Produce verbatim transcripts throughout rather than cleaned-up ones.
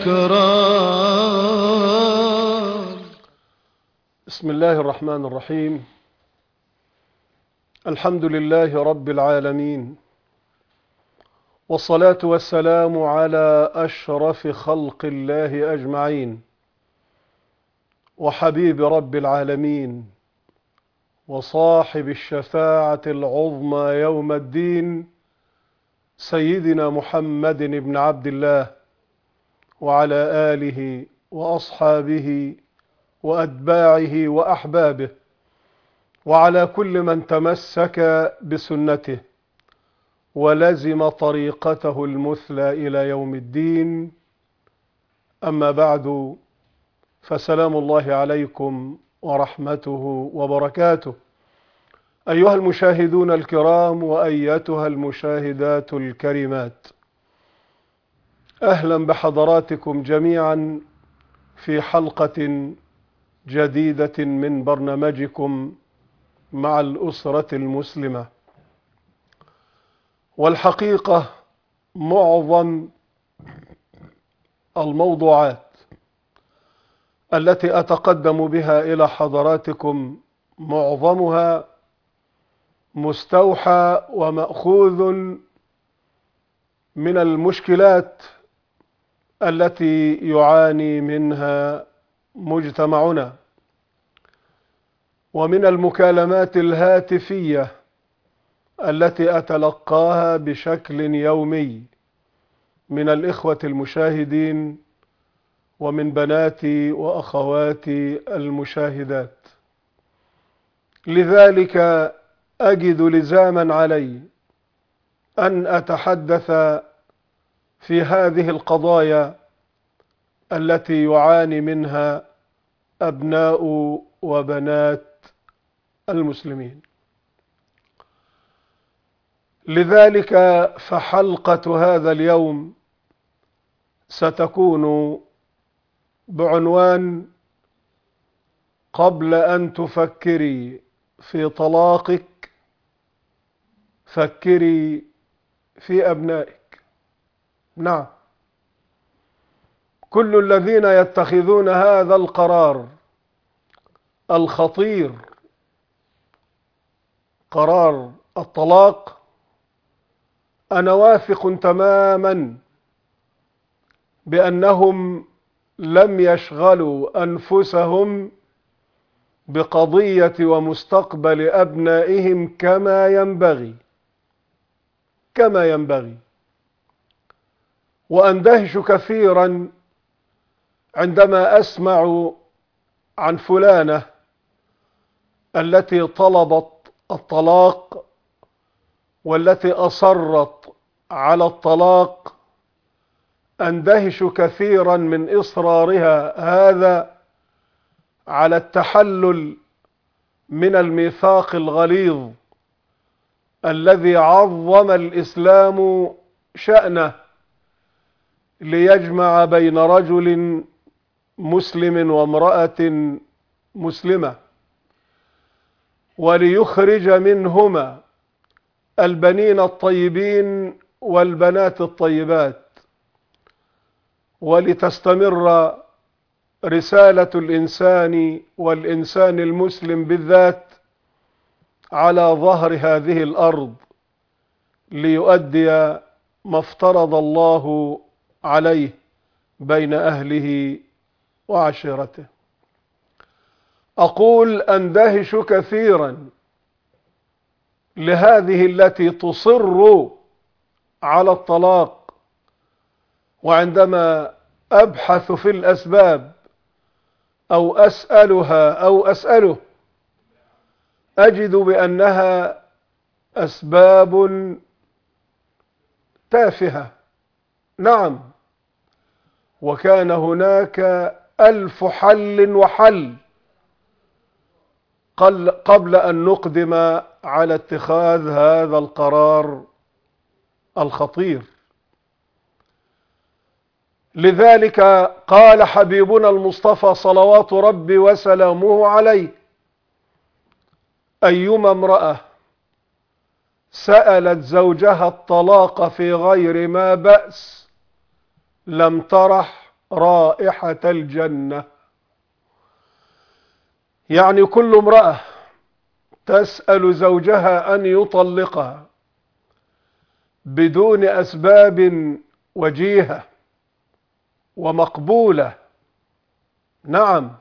الكرام. بسم الله الرحمن الرحيم. الحمد لله رب العالمين، والصلاة والسلام على أشرف خلق الله أجمعين، وحبيب رب العالمين، وصاحب الشفاعة العظمى يوم الدين، سيدنا محمد بن عبد الله، وعلى آله وأصحابه وأتباعه وأحبابه، وعلى كل من تمسك بسنته ولزم طريقته المثلى إلى يوم الدين. أما بعد، فسلام الله عليكم ورحمته وبركاته، أيها المشاهدون الكرام وأيتها المشاهدات الكريمات. أهلا بحضراتكم جميعا في حلقة جديدة من برنامجكم مع الأسرة المسلمة. والحقيقة معظم الموضوعات التي أتقدم بها إلى حضراتكم معظمها مستوحى ومأخوذ من المشكلات التي يعاني منها مجتمعنا، ومن المكالمات الهاتفية التي أتلقاها بشكل يومي من الإخوة المشاهدين ومن بناتي وأخواتي المشاهدات. لذلك أجد لزاما علي أن أتحدث في هذه القضايا التي يعاني منها أبناء وبنات المسلمين. لذلك فحلقة هذا اليوم ستكون بعنوان: قبل أن تفكري في طلاقك فكري في أبنائك. نعم، كل الذين يتخذون هذا القرار الخطير، قرار الطلاق، أنا واثق تماما بأنهم لم يشغلوا أنفسهم بقضية ومستقبل أبنائهم كما ينبغي كما ينبغي. وأندهش كثيرا عندما أسمع عن فلانة التي طلبت الطلاق والتي أصرت على الطلاق. أندهش كثيرا من إصرارها هذا على التحلل من الميثاق الغليظ الذي عظم الإسلام شأنه ليجمع بين رجل مسلم وامرأة مسلمة، وليخرج منهما البنين الطيبين والبنات الطيبات، ولتستمر رسالة الإنسان والإنسان المسلم بالذات على ظهر هذه الأرض ليؤدي ما افترض الله عليه بين أهله وعشيرته. أقول أندهش كثيرا لهذه التي تصر على الطلاق، وعندما أبحث في الأسباب أو أسألها أو أسأله أجد بأنها أسباب تافهة. نعم، وكان هناك ألف حل وحل قبل أن نقدم على اتخاذ هذا القرار الخطير. لذلك قال حبيبنا المصطفى صلوات ربي وسلامه عليه: أيما امرأة سألت زوجها الطلاق في غير ما بأس لم ترح رائحة الجنة. يعني كل امرأة تسأل زوجها أن يطلقها بدون أسباب وجيهة ومقبولة، نعم،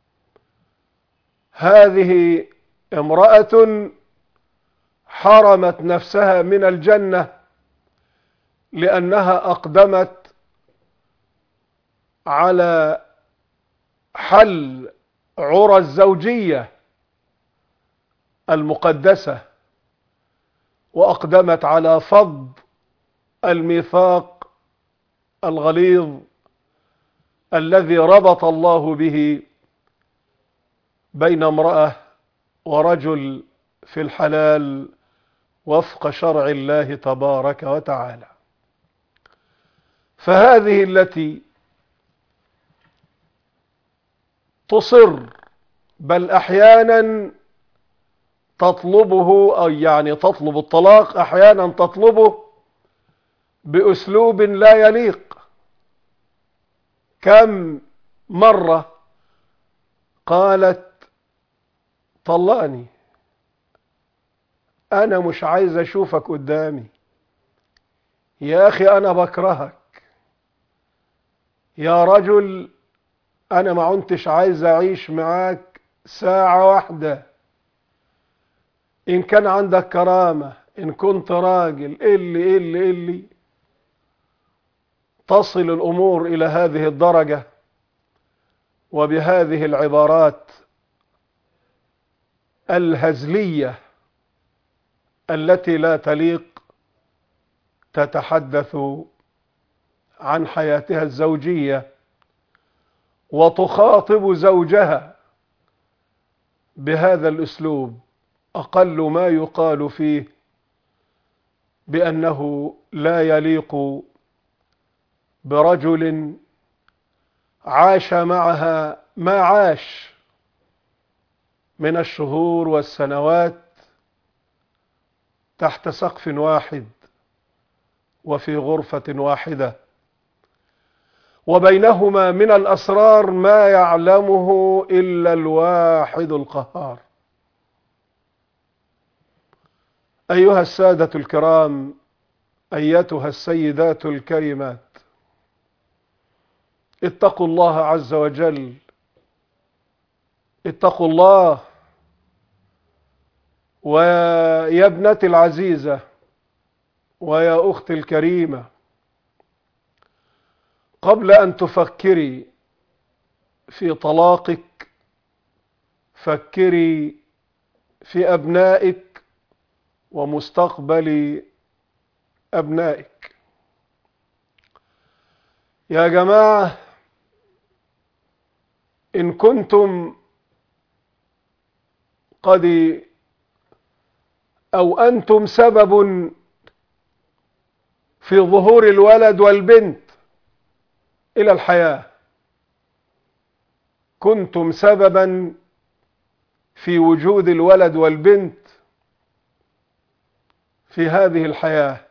هذه امرأة حرمت نفسها من الجنة لأنها أقدمت على حل عرى الزوجية المقدسة، وأقدمت على فض الميثاق الغليظ الذي ربط الله به بين امرأة ورجل في الحلال وفق شرع الله تبارك وتعالى. فهذه التي تصر بل أحيانا تطلبه، أو يعني تطلب الطلاق، أحيانا تطلبه بأسلوب لا يليق. كم مرة قالت طلقني، أنا مش عايز أشوفك قدامي، يا أخي أنا بكرهك، يا رجل أنا ما عنتش عايز أعيش معاك ساعة واحدة، إن كان عندك كرامة، إن كنت راجل، إلي إلي إلي تصل الأمور إلى هذه الدرجة، وبهذه العبارات الهزلية التي لا تليق تتحدث عن حياتها الزوجية وتخاطب زوجها بهذا الأسلوب. أقل ما يقال فيه بأنه لا يليق برجل عاش معها ما عاش من الشهور والسنوات تحت سقف واحد وفي غرفة واحدة، وبينهما من الأسرار ما يعلمه إلا الواحد القهار. أيها السادة الكرام، أيتها السيدات الكريمات، اتقوا الله عز وجل، اتقوا الله. ويا ابنتي العزيزة ويا أختي الكريمة، قبل أن تفكري في طلاقك فكري في أبنائك ومستقبل أبنائك. يا جماعة، إن كنتم قد أو أنتم سبب في ظهور الولد والبنت إلى الحياة، كنتم سببا في وجود الولد والبنت في هذه الحياة،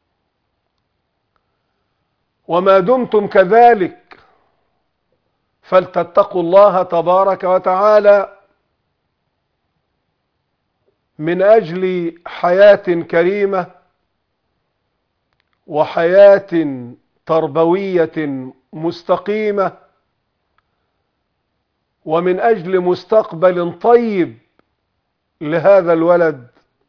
وما دمتم كذلك فلتتقوا الله تبارك وتعالى من أجل حياة كريمة وحياة تربوية مستقيمة، ومن أجل مستقبل طيب لهذا الولد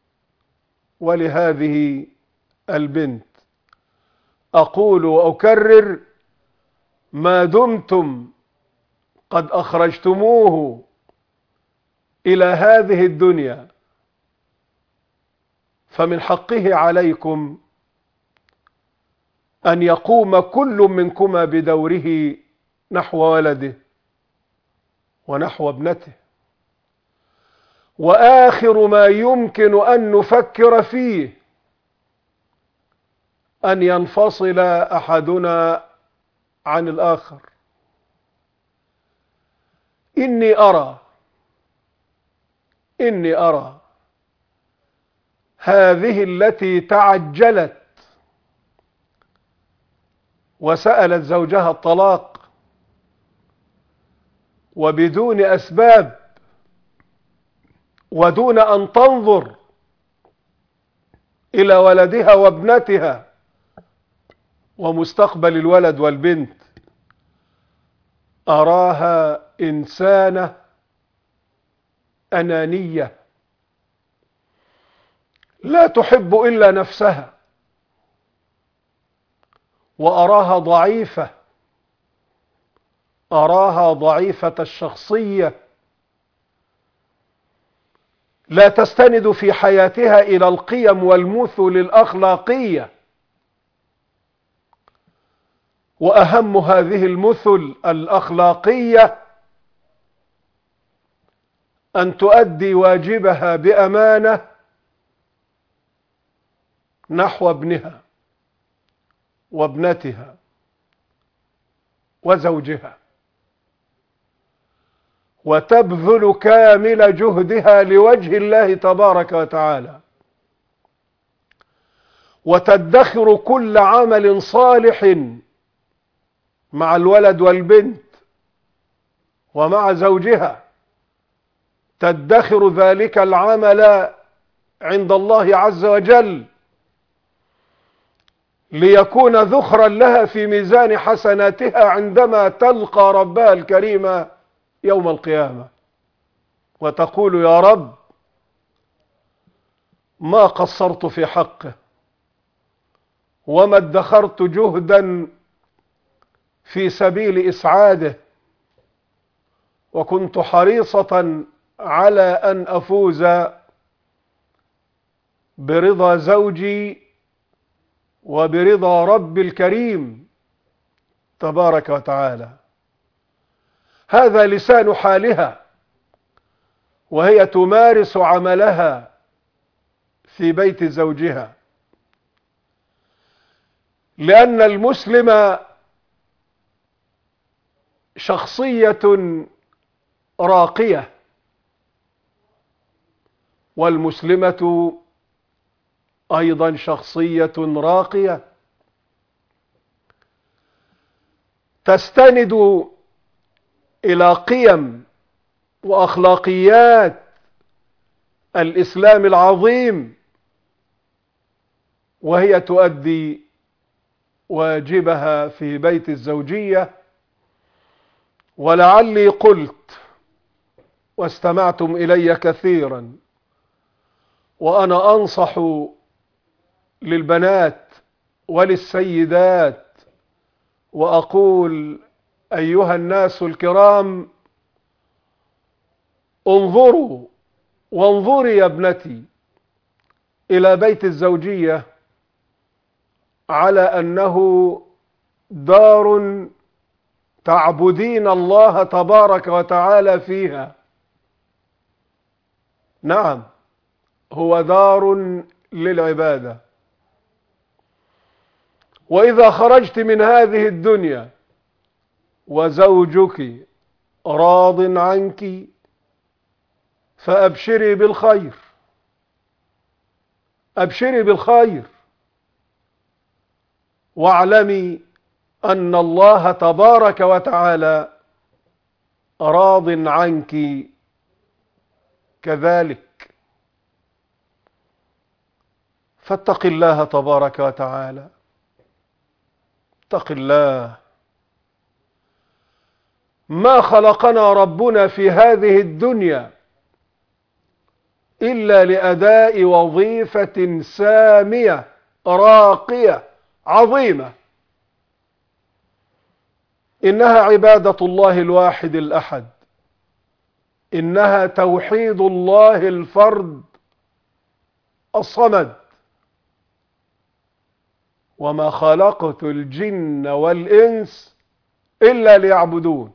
ولهذه البنت. أقول وأكرر: ما دمتم قد أخرجتموه إلى هذه الدنيا فمن حقه عليكم أن يقوم كل منكما بدوره نحو ولده ونحو ابنته. وآخر ما يمكن أن نفكر فيه أن ينفصل أحدنا عن الآخر. إني أرى إني أرى هذه التي تعجلت وسألت زوجها الطلاق وبدون أسباب ودون أن تنظر إلى ولدها وابنتها ومستقبل الولد والبنت، أراها إنسانة أنانية لا تحب إلا نفسها، وأراها ضعيفة، أراها ضعيفة الشخصية، لا تستند في حياتها إلى القيم والمثل الأخلاقية. وأهم هذه المثل الأخلاقية أن تؤدي واجبها بأمانة نحو ابنها وابنتها وزوجها، وتبذل كامل جهدها لوجه الله تبارك وتعالى، وتدخر كل عمل صالح مع الولد والبنت ومع زوجها، تدخر ذلك العمل عند الله عز وجل ليكون ذخرا لها في ميزان حسناتها عندما تلقى ربها الكريم يوم القيامة، وتقول: يا رب ما قصرت في حقه، وما ادخرت جهدا في سبيل إسعاده، وكنت حريصة على أن أفوز برضا زوجي وبرضا رب الكريم تبارك وتعالى. هذا لسان حالها وهي تمارس عملها في بيت زوجها، لأن المسلم شخصية راقية، والمسلمة أيضا شخصية راقية تستند إلى قيم وأخلاقيات الإسلام العظيم، وهي تؤدي واجبها في بيت الزوجية. ولعلي قلت واستمعتم إلي كثيرا وأنا أنصح للبنات وللسيدات وأقول: أيها الناس الكرام، انظروا وانظري يا ابنتي إلى بيت الزوجية على أنه دار تعبدين الله تبارك وتعالى فيها. نعم، هو دار للعبادة. وإذا خرجت من هذه الدنيا وزوجك راض عنك فأبشري بالخير، أبشري بالخير، واعلمي أن الله تبارك وتعالى راض عنك كذلك. فاتق الله تبارك وتعالى، اتق الله. ما خلقنا ربنا في هذه الدنيا إلا لأداء وظيفة سامية راقية عظيمة، إنها عبادة الله الواحد الأحد، إنها توحيد الله الفرد الصمد. وما خلقت الجن والإنس إلا ليعبدون،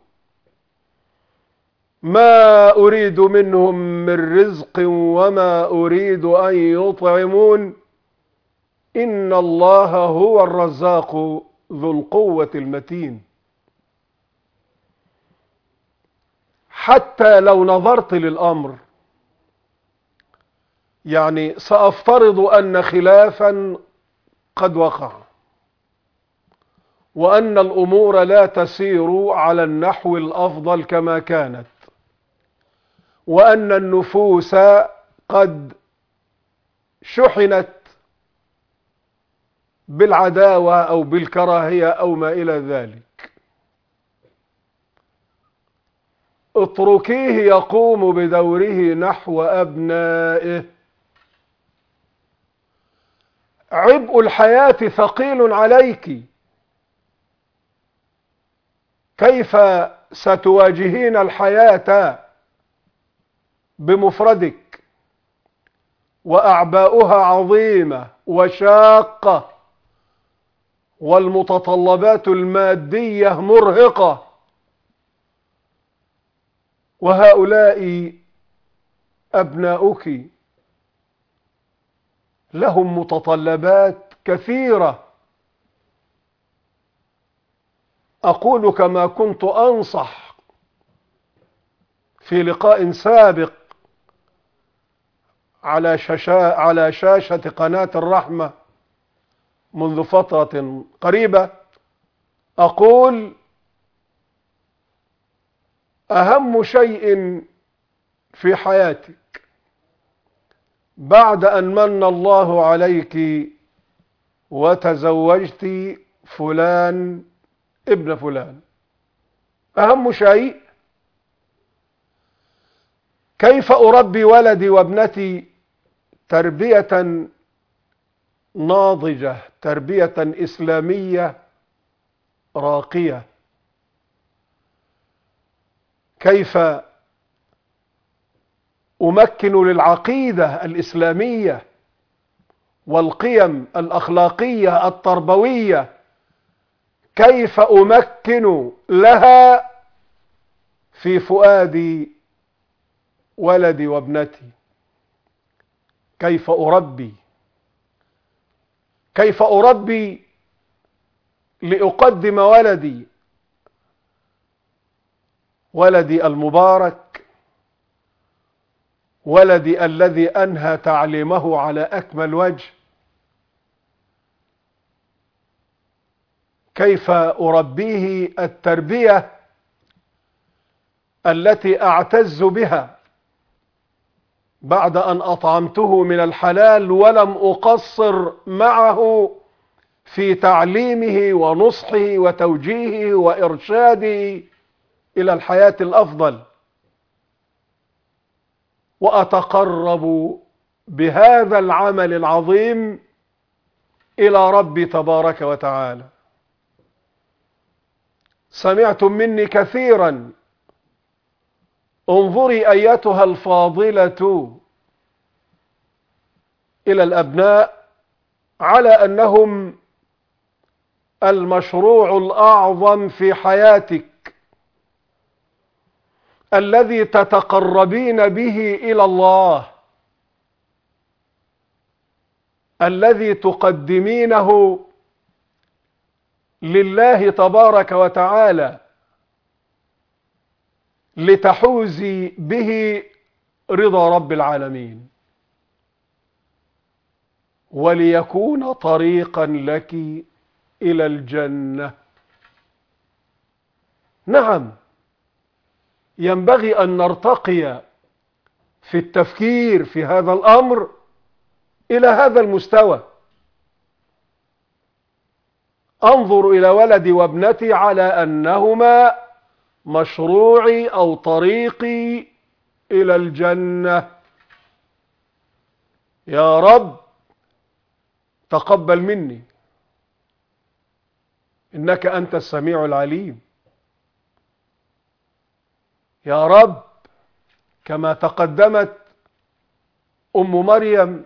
ما أريد منهم من رزق وما أريد أن يطعمون، إن الله هو الرزاق ذو القوة المتين. حتى لو نظرت للأمر، يعني سأفترض أن خلافا قد وقع وأن الأمور لا تسير على النحو الأفضل كما كانت، وأن النفوس قد شحنت بالعداوة أو بالكراهية أو ما إلى ذلك. اتركيه يقوم بدوره نحو أبنائه. عبء الحياة ثقيل عليك، كيف ستواجهين الحياة بمفردك وأعباؤها عظيمة وشاقة، والمتطلبات المادية مرهقة، وهؤلاء أبناؤك لهم متطلبات كثيرة. أقول كما كنت أنصح في لقاء سابق على شاشة على شاشة قناة الرحمة منذ فترة قريبة، أقول: أهم شيء في حياتك بعد أن من الله عليك وتزوجت فلان ابن فلان، أهم شيء كيف أربي ولدي وابنتي تربية ناضجة، تربية إسلامية راقية، كيف أمكن للعقيدة الإسلامية والقيم الأخلاقية التربوية، كيف أمكن لها في فؤاد ولدي وابنتي، كيف أربي كيف أربي لأقدم ولدي ولدي المبارك، ولدي الذي أنهى تعليمه على أكمل وجه، كيف أربيه التربية التي أعتز بها بعد أن أطعمته من الحلال ولم أقصر معه في تعليمه ونصحه وتوجيهه وإرشاده إلى الحياة الأفضل، وأتقرب بهذا العمل العظيم إلى ربي تبارك وتعالى. سمعتم مني كثيرا: انظري أيتها الفاضلة إلى الأبناء على أنهم المشروع الأعظم في حياتك، الذي تتقربين به إلى الله، الذي تقدمينه لله تبارك وتعالى لتحوزي به رضا رب العالمين، وليكون طريقا لك إلى الجنة. نعم، ينبغي أن نرتقي في التفكير في هذا الأمر إلى هذا المستوى. أنظر إلى ولدي وابنتي على أنهما مشروعي أو طريقي إلى الجنة. يا رب تقبل مني، إنك أنت السميع العليم. يا رب، كما تقدمت أم مريم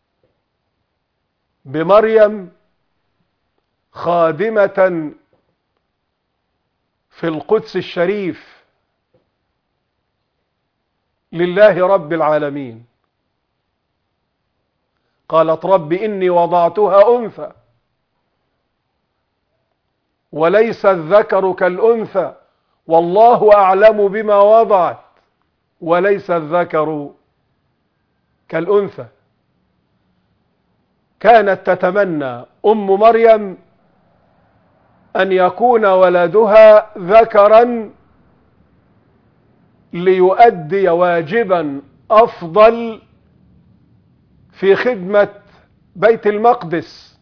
بمريم خادمة في القدس الشريف لله رب العالمين، قالت: رب إني وضعتها أنثى وليس الذكر كالأنثى والله أعلم بما وضعت وليس الذكر كالأنثى. كانت تتمنى أم مريم أن يكون ولدها ذكرا ليؤدي واجبا أفضل في خدمة بيت المقدس،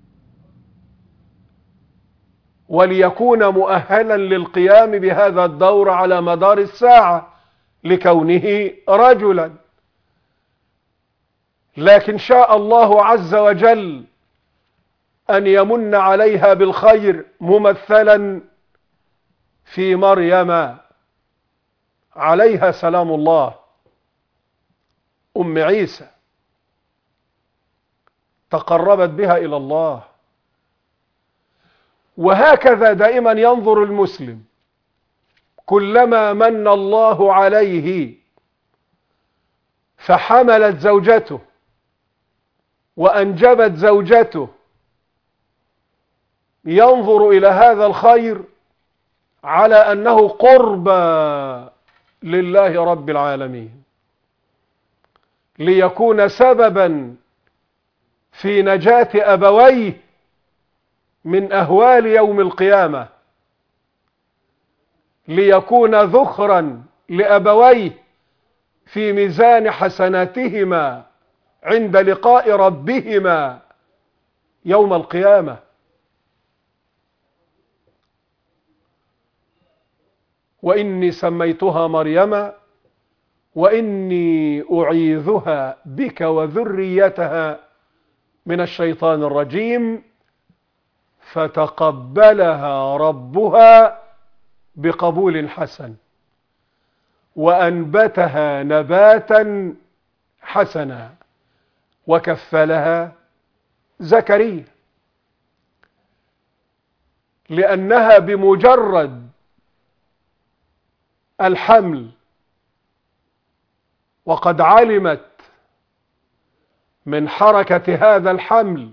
وليكون مؤهلا للقيام بهذا الدور على مدار الساعة لكونه رجلا. لكن شاء الله عز وجل أن يمن عليها بالخير ممثلا في مريم عليها سلام الله أم عيسى، تقربت بها إلى الله. وهكذا دائما ينظر المسلم، كلما من الله عليه فحملت زوجته وأنجبت زوجته، ينظر إلى هذا الخير على أنه قربى لله رب العالمين، ليكون سببا في نجاة أبويه من أهوال يوم القيامة، ليكون ذخرا لأبويه في ميزان حسناتهما عند لقاء ربهما يوم القيامة. وإني سميتها مريم وإني أعيذها بك وذريتها من الشيطان الرجيم، فتقبلها ربها بقبول حسن وأنبتها نباتا حسنا وكفلها زكريا، لأنها بمجرد الحمل وقد علمت من حركة هذا الحمل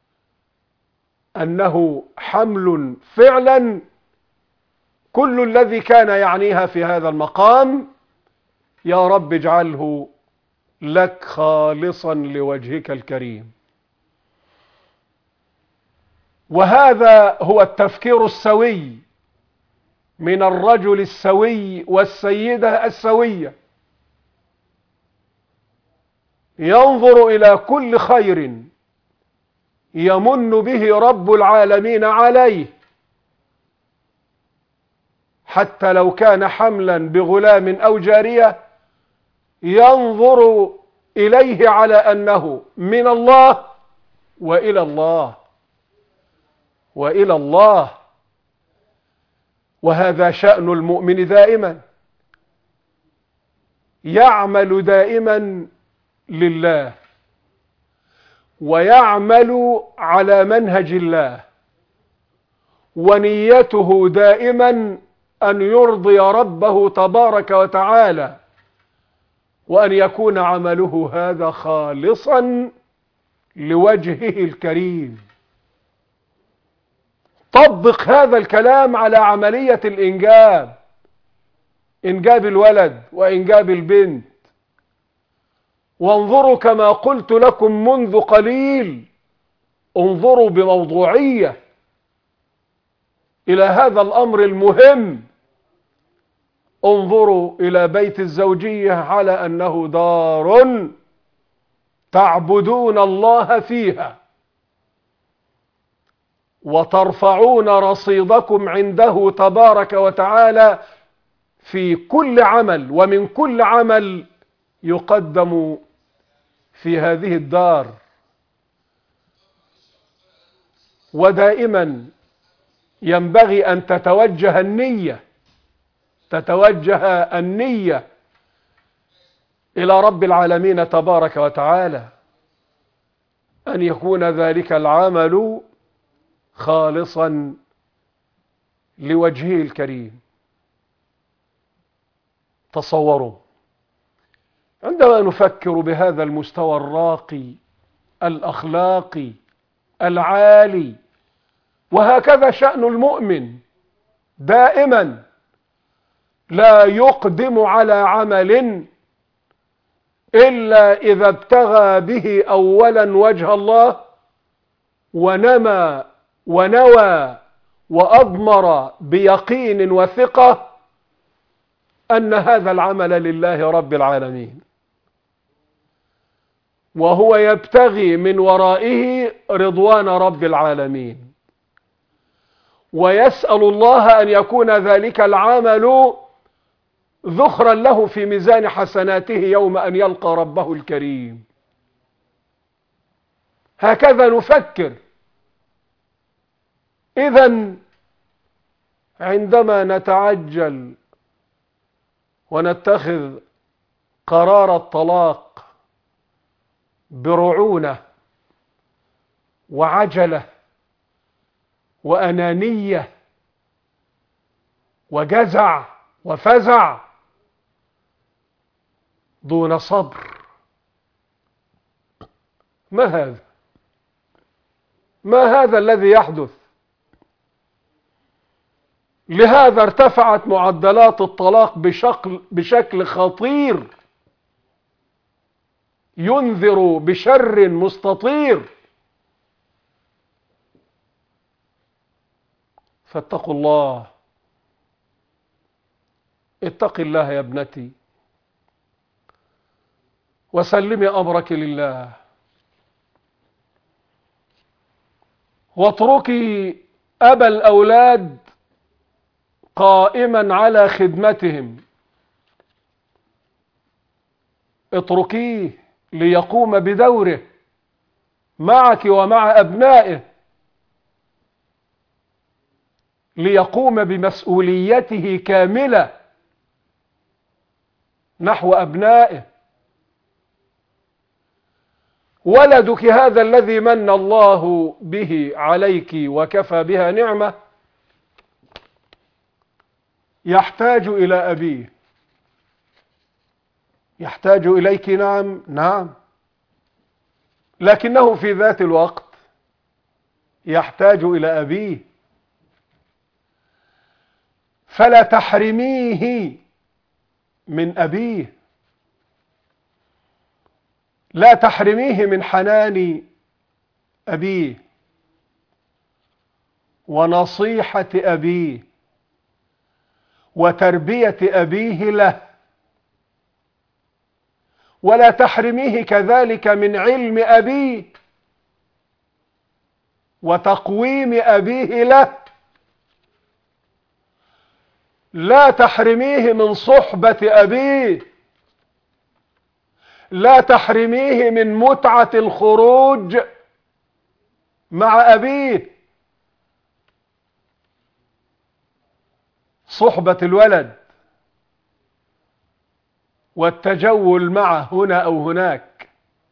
أنه حمل فعلا، كل الذي كان يعنيها في هذا المقام: يا رب اجعله لك خالصا لوجهك الكريم. وهذا هو التفكير السوي من الرجل السوي والسيدة السوية، ينظر إلى كل خير يمن به رب العالمين عليه، حتى لو كان حملا بغلام أو جارية، ينظر إليه على أنه من الله وإلى الله وإلى الله. وهذا شأن المؤمن دائما، يعمل دائما لله ويعمل على منهج الله، ونيته دائما أن يرضي ربه تبارك وتعالى، وأن يكون عمله هذا خالصا لوجهه الكريم. طبق هذا الكلام على عملية الإنجاب، إنجاب الولد وإنجاب البنت. وانظروا كما قلت لكم منذ قليل، انظروا بموضوعية إلى هذا الأمر المهم. انظروا إلى بيت الزوجية على أنه دار تعبدون الله فيها وترفعون رصيدكم عنده تبارك وتعالى في كل عمل، ومن كل عمل يقدم في هذه الدار. ودائما ينبغي أن تتوجه النية تتوجه النية إلى رب العالمين تبارك وتعالى، أن يكون ذلك العمل خالصا لوجهه الكريم. تصوروا عندما نفكر بهذا المستوى الراقي الأخلاقي العالي، وهكذا شأن المؤمن دائما، لا يقدم على عمل إلا إذا ابتغى به أولا وجه الله، ونمى ونوى وأضمر بيقين وثقة أن هذا العمل لله رب العالمين، وهو يبتغي من ورائه رضوان رب العالمين، ويسأل الله أن يكون ذلك العمل ذخرا له في ميزان حسناته يوم أن يلقى ربه الكريم. هكذا نفكر. إذن عندما نتعجل ونتخذ قرار الطلاق برعونة وعجلة وأنانية وجزع وفزع دون صبر، ما هذا؟ ما هذا الذي يحدث؟ لهذا ارتفعت معدلات الطلاق بشكل, بشكل خطير ينذر بشر مستطير. فاتقوا الله، اتق الله يا ابنتي وسلمي أمرك لله، واتركي أبا الأولاد قائما على خدمتهم، اتركيه ليقوم بدوره معك ومع أبنائه، ليقوم بمسؤوليته كاملة نحو أبنائه. ولدك هذا الذي من الله به عليك وكفى بها نعمة يحتاج إلى أبيه، يحتاج إليك، نعم نعم، لكنه في ذات الوقت يحتاج إلى أبيه، فلا تحرميه من أبيه، لا تحرميه من حنان أبيه ونصيحة أبيه وتربية أبيه له، ولا تحرميه كذلك من علم أبيه وتقويم أبيه له، لا تحرميه من صحبة أبيه، لا تحرميه من متعة الخروج مع أبيه. صحبة الولد والتجول معه هنا أو هناك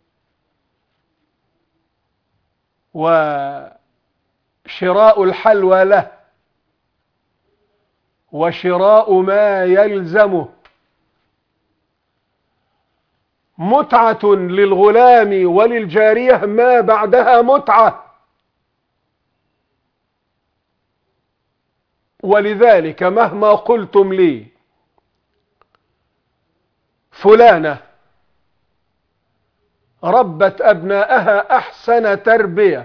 وشراء الحلوى له وشراء ما يلزمه متعة للغلام وللجارية ما بعدها متعة. ولذلك مهما قلتم لي فلانة ربت أبناءها أحسن تربية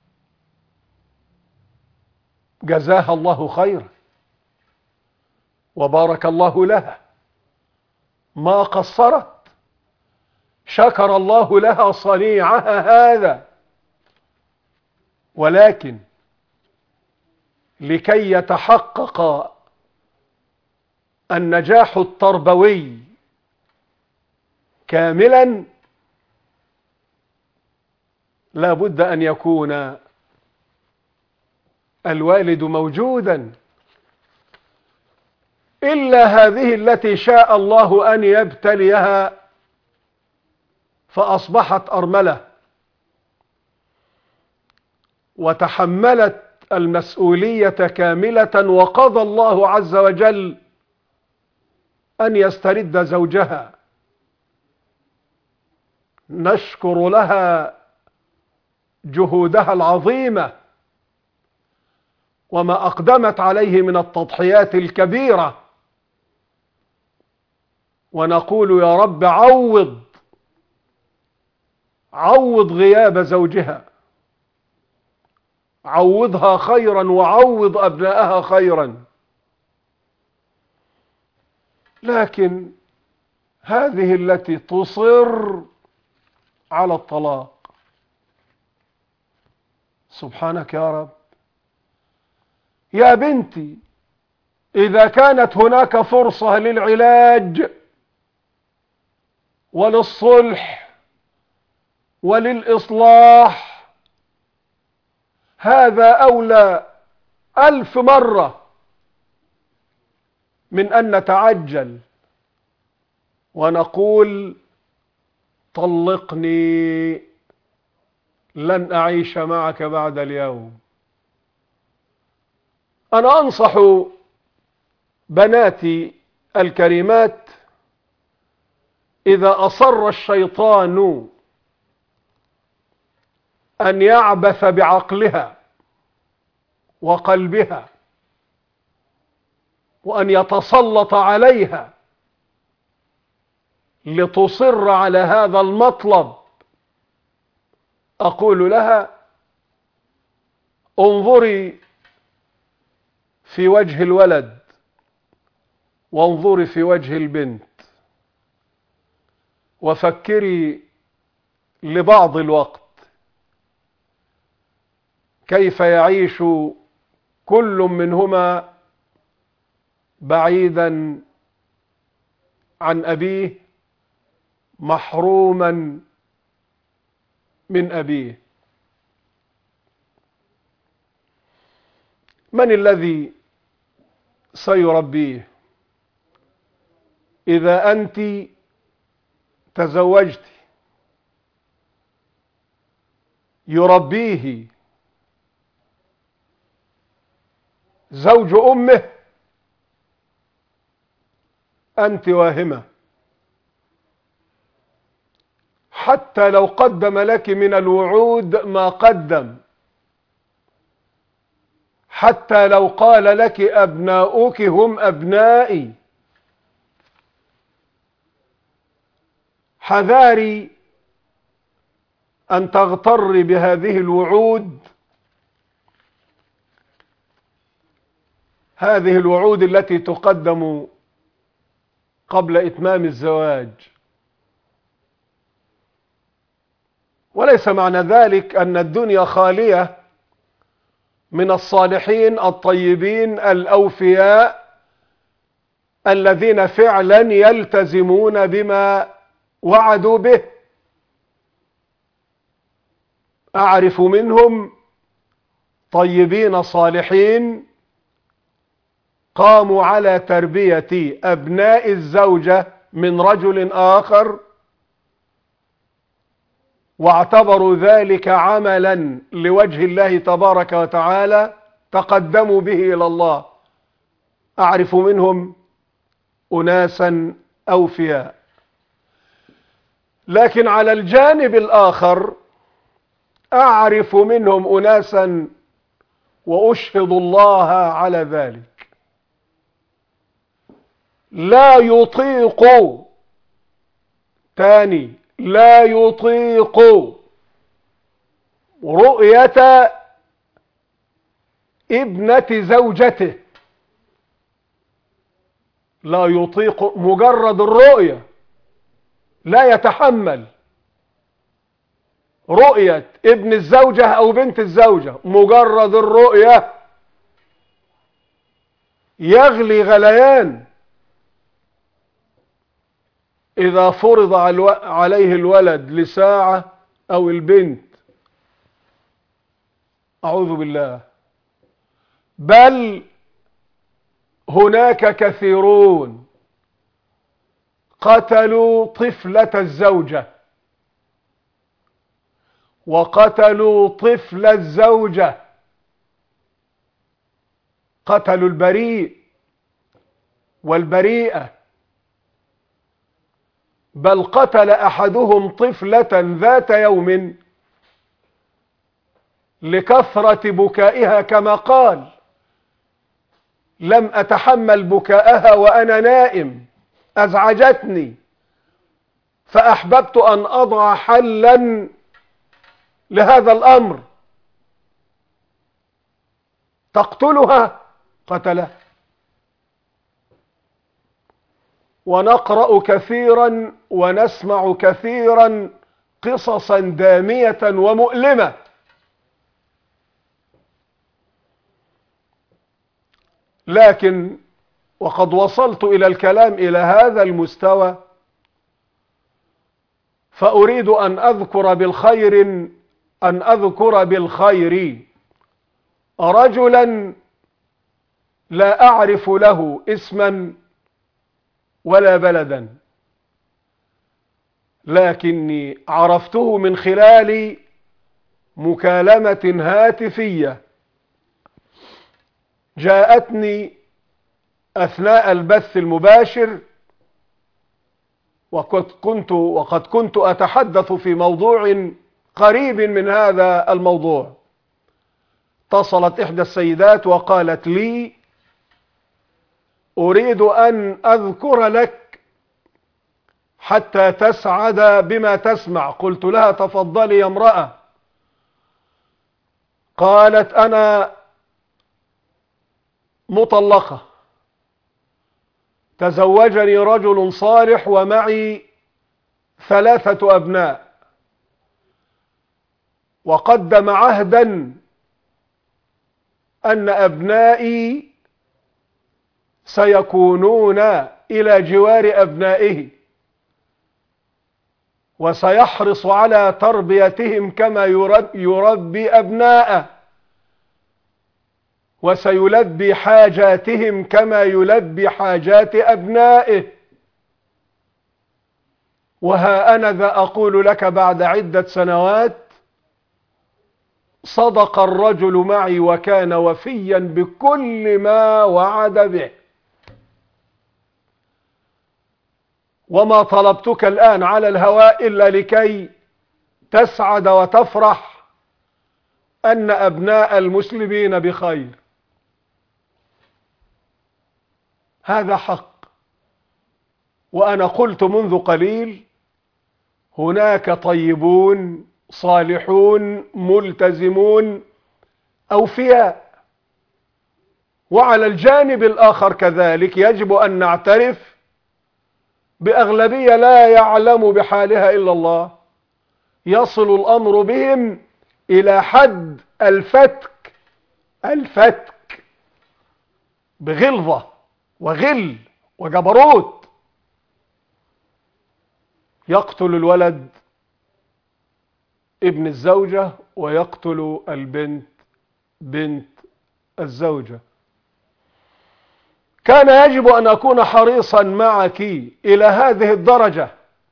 جزاها الله خيرا وبارك الله لها، ما قصرت، شكر الله لها صنيعها هذا. ولكن لكي يتحقق النجاح التربوي كاملا لا بد أن يكون الوالد موجودا، إلا هذه التي شاء الله أن يبتليها فأصبحت أرملة وتحملت المسؤولية كاملة، وقضى الله عز وجل أن يسترد زوجها. نشكر لها جهودها العظيمة وما أقدمت عليه من التضحيات الكبيرة، ونقول يا رب عوض عوض غياب زوجها عوضها خيرا وعوض أبنائها خيرا. لكن هذه التي تصر على الطلاق، سبحانك يا رب. يا بنتي، إذا كانت هناك فرصة للعلاج وللصلح وللإصلاح، هذا أولى ألف مرة من أن نتعجل ونقول طلقني، لن أعيش معك بعد اليوم. أنا أنصح بناتي الكريمات، إذا أصر الشيطان أن يعبث بعقلها وقلبها وأن يتسلط عليها لتصر على هذا المطلب، أقول لها: انظري في وجه الولد وانظري في وجه البنت، وفكري لبعض الوقت كيف يعيش كل منهما بعيدا عن أبيه، محروما من أبيه. من الذي سيربيه؟ إذا أنت تزوجت يربيه زوج أمه، أنت واهمة. حتى لو قدم لك من الوعود ما قدم، حتى لو قال لك أبناؤك هم أبنائي، حذاري أن تغتر بهذه الوعود، هذه الوعود التي تقدم قبل إتمام الزواج. وليس معنى ذلك أن الدنيا خالية من الصالحين الطيبين الأوفياء الذين فعلا يلتزمون بما وعدوا به. أعرف منهم طيبين صالحين قاموا على تربية أبناء الزوجة من رجل آخر، واعتبروا ذلك عملا لوجه الله تبارك وتعالى، تقدموا به إلى الله. أعرف منهم أناسا أوفياء. لكن على الجانب الآخر أعرف منهم أناسا، وأشهد الله على ذلك، لا يطيق، تاني لا يطيق رؤية ابنة زوجته، لا يطيق مجرد الرؤية، لا يتحمل رؤية ابن الزوجة أو بنت الزوجة، مجرد الرؤية يغلي غليان. إذا فرض عليه الولد لساعة أو البنت، أعوذ بالله. بل هناك كثيرون قتلوا طفلة الزوجة وقتلوا طفل الزوجة، قتلوا البريء والبريئة، بل قتل أحدهم طفلة ذات يوم لكثرة بكائها، كما قال: لم أتحمل بكاءها وأنا نائم، أزعجتني، فأحببت أن أضع حلا لهذا الأمر. تقتلها قتله. ونقرأ كثيرا ونسمع كثيرا قصصا دامية ومؤلمة، لكن وقد وصلت إلى الكلام إلى هذا المستوى، فأريد أن أذكر بالخير أن أذكر بالخير رجلا لا أعرف له اسما ولا بلدا، لكني عرفته من خلال مكالمة هاتفية جاءتني أثناء البث المباشر، وقد كنت وقد كنت أتحدث في موضوع قريب من هذا الموضوع. اتصلت إحدى السيدات وقالت لي: أريد أن أذكر لك حتى تسعد بما تسمع. قلت لها: تفضلي يا امرأة. قالت: أنا مطلقة، تزوجني رجل صالح ومعي ثلاثة أبناء، وقدم عهدا أن أبنائي سيكونون إلى جوار أبنائه، وسيحرص على تربيتهم كما يربي أبناءه، وسيلبي حاجاتهم كما يلبي حاجات أبنائه. وها أنا ذا أقول لك بعد عدة سنوات: صدق الرجل معي وكان وفيا بكل ما وعد به. وما طلبتك الآن على الهواء إلا لكي تسعد وتفرح أن أبناء المسلمين بخير. هذا حق. وأنا قلت منذ قليل: هناك طيبون صالحون ملتزمون أوفياء، وعلى الجانب الآخر كذلك يجب أن نعترف بأغلبية لا يعلم بحالها إلا الله، يصل الأمر بهم إلى حد الفتك الفتك بغلظة وغل وجبروت. يقتل الولد ابن الزوجة ويقتل البنت بنت الزوجة. كان يجب أن أكون حريصا معك إلى هذه الدرجة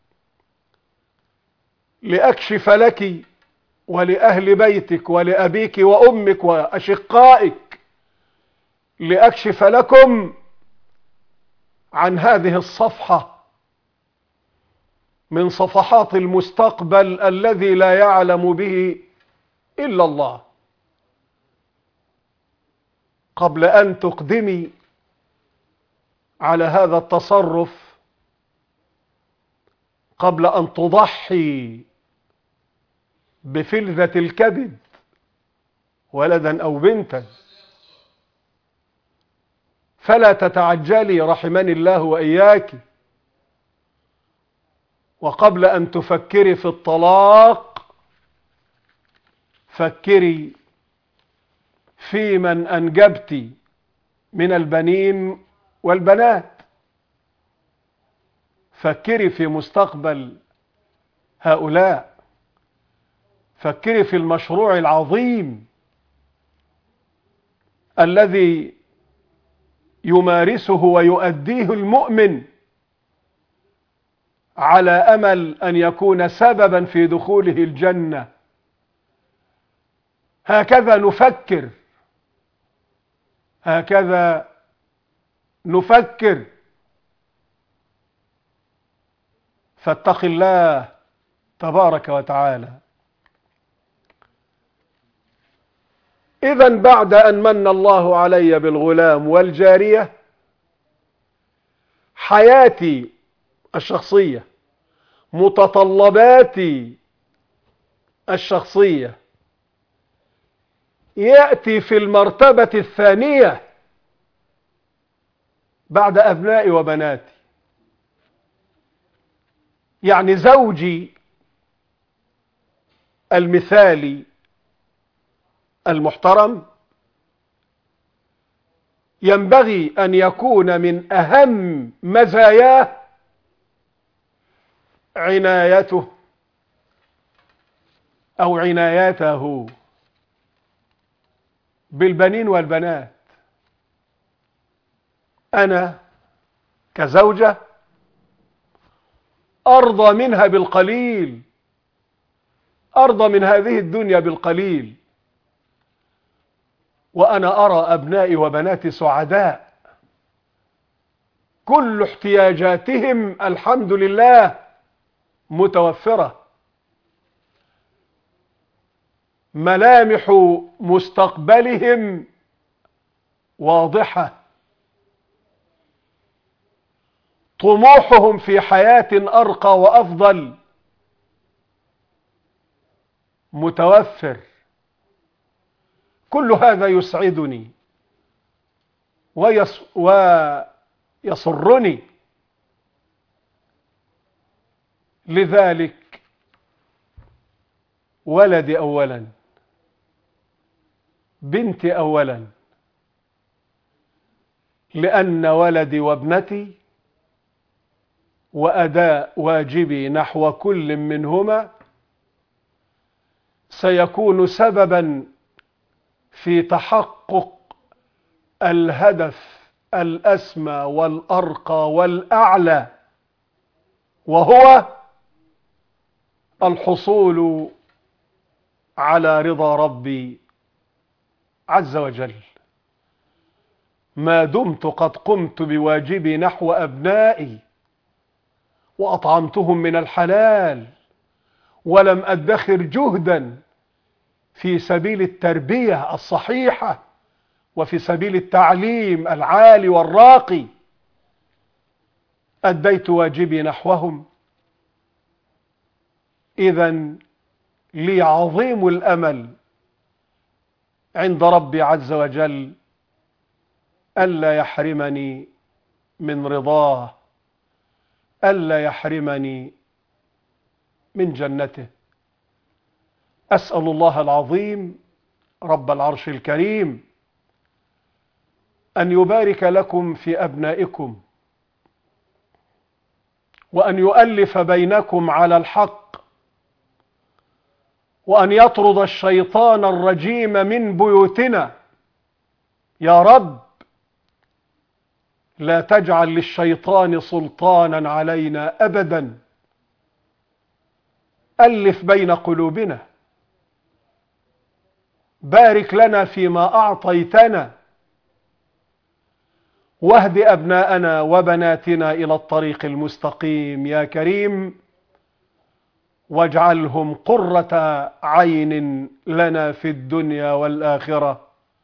لأكشف لك ولأهل بيتك ولأبيك وأمك وأشقائك، لأكشف لكم عن هذه الصفحة من صفحات المستقبل الذي لا يعلم به إلا الله. قبل أن تقدمي على هذا التصرف، قبل أن تضحي بفلذة الكبد ولدا أو بنتا، فلا تتعجلي رحمني الله وإياك. وقبل أن تفكري في الطلاق، فكري في من أنجبت من البنين والبنات، فكري في مستقبل هؤلاء، فكري في المشروع العظيم الذي يمارسه ويؤديه المؤمن على أمل أن يكون سببا في دخوله الجنة. هكذا نفكر، هكذا نفكر. فاتق الله تبارك وتعالى. إذن بعد أن من الله علي بالغلام والجارية، حياتي الشخصية، متطلباتي الشخصية، يأتي في المرتبة الثانية بعد أبنائي وبناتي. يعني زوجي المثالي المحترم ينبغي أن يكون من أهم مزاياه عنايته أو عنايته بالبنين والبنات. أنا كزوجة أرضى منها بالقليل، أرضى من هذه الدنيا بالقليل، وأنا أرى أبنائي وبناتي سعداء، كل احتياجاتهم الحمد لله متوفرة، ملامح مستقبلهم واضحة، طموحهم في حياة أرقى وأفضل متوفر. كل هذا يسعدني ويس ويسرني. لذلك ولدي أولا، بنتي أولا، لأن ولدي وابنتي وأداء واجبي نحو كل منهما سيكون سببا في تحقق الهدف الأسمى والأرقى والأعلى، وهو الحصول على رضا ربي عز وجل. ما دمت قد قمت بواجبي نحو أبنائي وأطعمتهم من الحلال ولم أدخر جهدا في سبيل التربية الصحيحة وفي سبيل التعليم العالي والراقي، أديت واجبي نحوهم، إذن لي عظيم الأمل عند ربي عز وجل ألا يحرمني من رضاه، ألا يحرمني من جنته. أسأل الله العظيم رب العرش الكريم أن يبارك لكم في أبنائكم، وأن يؤلف بينكم على الحق، وأن يطرد الشيطان الرجيم من بيوتنا. يا رب لا تجعل للشيطان سلطانا علينا أبدا. ألف بين قلوبنا، بارك لنا فيما أعطيتنا، واهد أبناءنا وبناتنا إلى الطريق المستقيم يا كريم، واجعلهم قرة عين لنا في الدنيا والآخرة.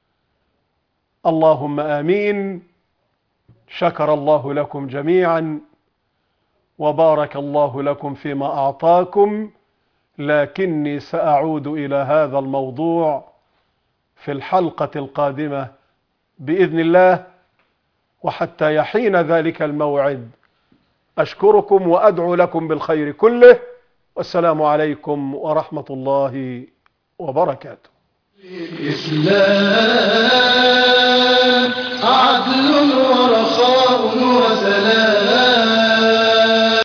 اللهم آمين. شكر الله لكم جميعا وبارك الله لكم فيما أعطاكم، لكني سأعود إلى هذا الموضوع في الحلقة القادمة بإذن الله. وحتى يحين ذلك الموعد أشكركم وأدعو لكم بالخير كله، والسلام عليكم ورحمة الله وبركاته. الإسلام عدل ورخاء وسلام.